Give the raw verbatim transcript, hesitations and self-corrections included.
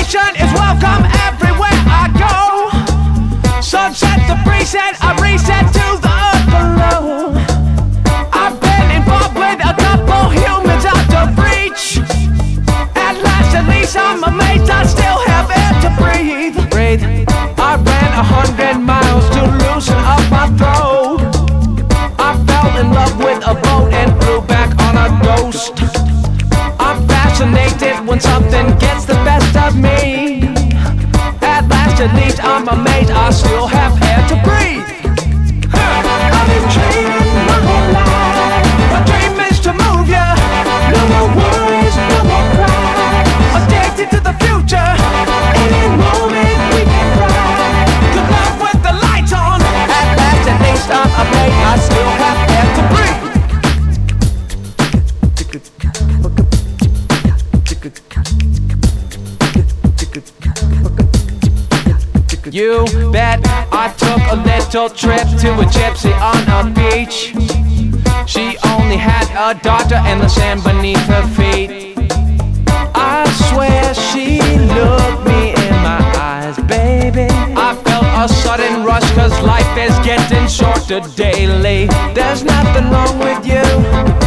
Revolution is welcome everywhere I go. Sunset the preset, a reset to the earth below. I've been involved with a couple humans out of reach. At last, at least I'm amazed I still have air to breathe. Breathe. I ran a hundred miles to loosen up my throat. I fell in love with a boat and flew back on a ghost. I'm fascinated when something gets the best of me. At last, at least I'm amazed I still have air to breathe. I've been dreaming my whole life. My dream is to move ya. No more worries, no more cry. Addicted to the future. Any moment we can ride. Good luck with the lights on. At last, at least I'm amazed I still have air to breathe. You bet I took a little trip to a gypsy on a beach. She only had a daughter and the sand beneath her feet. I swear she looked me in my eyes, baby. I felt a sudden rush cause life is getting shorter daily. There's nothing wrong with you.